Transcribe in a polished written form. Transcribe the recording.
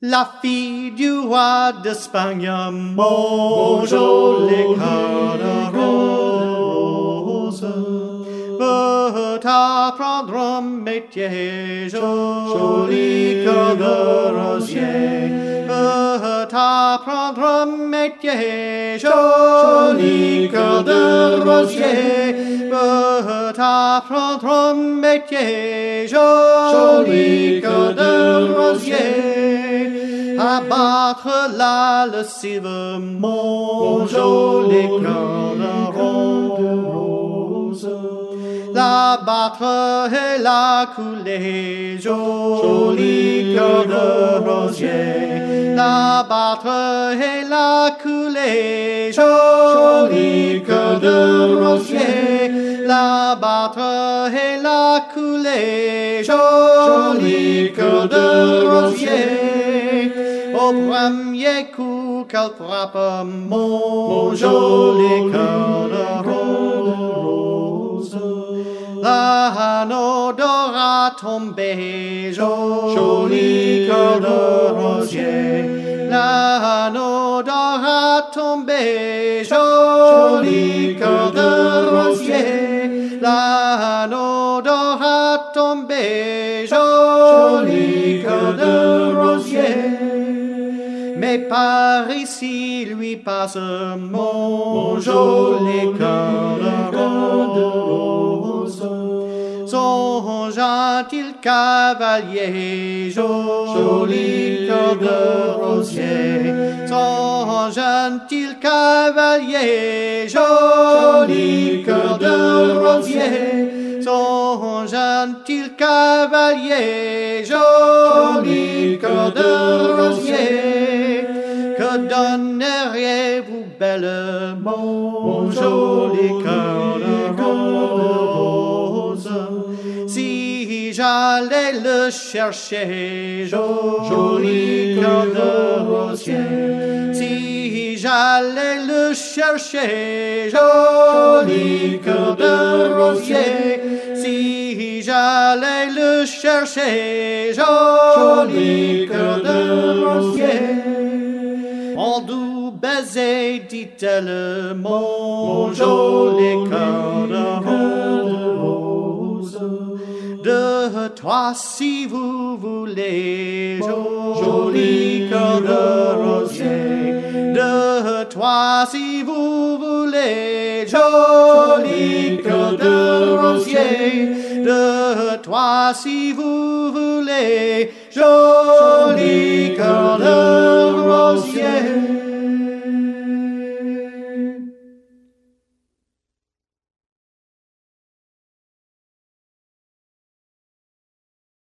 La fille du roi d'Espagne, mon joli cœur de rose, veut apprendre un métier, joli cœur de rosier, veut apprendre un métier, joli cœur de rosier, veut apprendre un métier, joli cœur de rosier. Abattre la lessive, mon joli cœur de rose. La battre et la couler, joli cœur de rosier. La battre et la couler, joli cœur de rosier. La battre et la couler, joli cœur de rosier. Au premier coup qu'elle frappe, mon joli cœur de rose, l'anneau d'or a tombé, joli cœur de rosier. L'anneau d'or a tombé, joli cœur de rosier. L'anneau d'or a tombé, joli cœur de rosier. Mais par ici lui passe mon joli cœur de rose. Son gentil cavalier, joli cœur de rosier. Son gentil cavalier, joli cœur de rosier. Son gentil cavalier, joli cœur de rosier. Que donneriez-vous, belle, mon joli cœur de rose, si j'allais le chercher, joli cœur de rosier. Si j'allais le chercher, joli cœur de rosier. Si j'allais le chercher, joli cœur de rosier. Mon doux baiser, dit-elle, mon joli cœur de rose. De toi, si vous voulez, joli cœur de rosier. De toi, si vous voulez, joli cœur de rosier. De toi, si vous voulez, joli cœur